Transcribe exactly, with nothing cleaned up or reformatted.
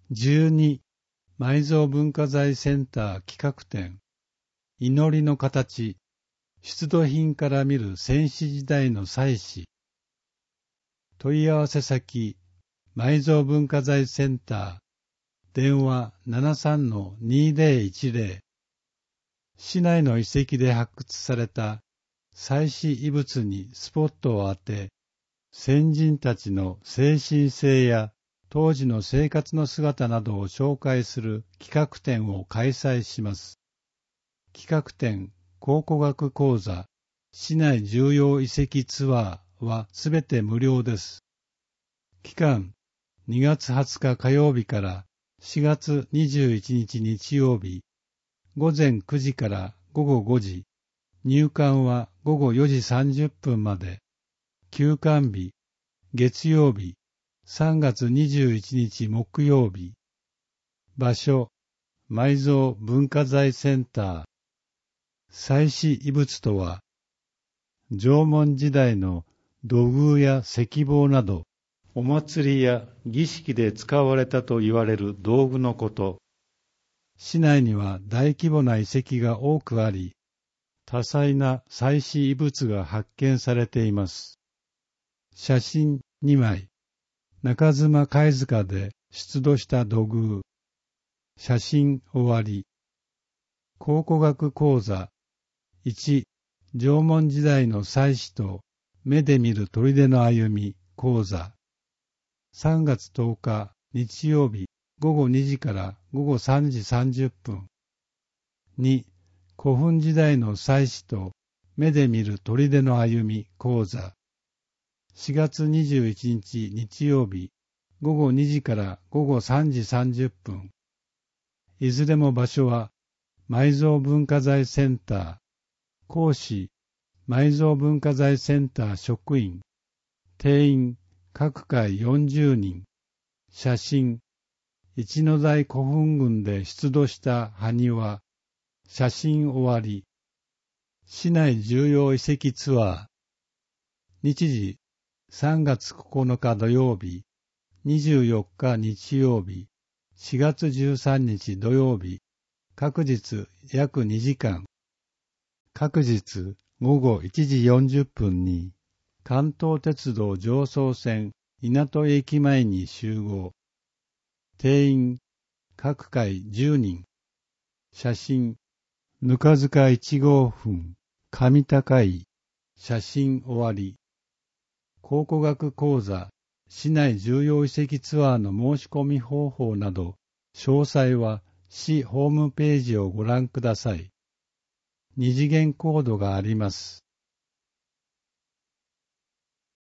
じゅうに、埋蔵文化財センター企画展、祈りの形、出土品から見る先史時代の祭祀。問い合わせ先、埋蔵文化財センター、電話 ななさんのにぜろいちぜろ。市内の遺跡で発掘された祭祀遺物にスポットを当て、先人たちの精神性や当時の生活の姿などを紹介する企画展を開催します。企画展、考古学講座、市内重要遺跡ツアーはすべて無料です。期間、にがつはつか火曜日からしがつにじゅういちにち日曜日、ごぜんくじからごごごじ、入館はごごよじさんじゅっぷんまで、休館日、月曜日、さんがつにじゅういちにち木曜日。場所、埋蔵文化財センター。祭祀遺物とは、縄文時代の土偶や石棒など、お祭りや儀式で使われたと言われる道具のこと。市内には大規模な遺跡が多くあり、多彩な祭祀遺物が発見されています。写真にまい。中妻貝塚で出土した土偶。写真終わり。考古学講座。いち、縄文時代の祭祀と目で見る砦の歩み講座。さんがつとおか日曜日ごごにじからごごさんじさんじゅっぷん。に、古墳時代の祭祀と目で見る砦の歩み講座。しがつにじゅういちにち日曜日ごごにじからごごさんじさんじゅっぷん。いずれも場所は埋蔵文化財センター。講師、埋蔵文化財センター職員。定員、各回よんじゅうにん。写真、一ノ台古墳群で出土した埴輪。写真終わり。市内重要遺跡ツアー。日時、さんがつここのか土曜日、にじゅうよっか日曜日、しがつじゅうさんにち土曜日、各日約にじかん。各日ごごいちじよんじゅっぷんに、関東鉄道常総線稲戸駅前に集合。定員、各回じゅうにん。写真、ぬか塚いちごうふん、上高井。写真終わり。考古学講座、市内重要遺跡ツアーの申し込み方法など、詳細は市ホームページをご覧ください。二次元コードがあります。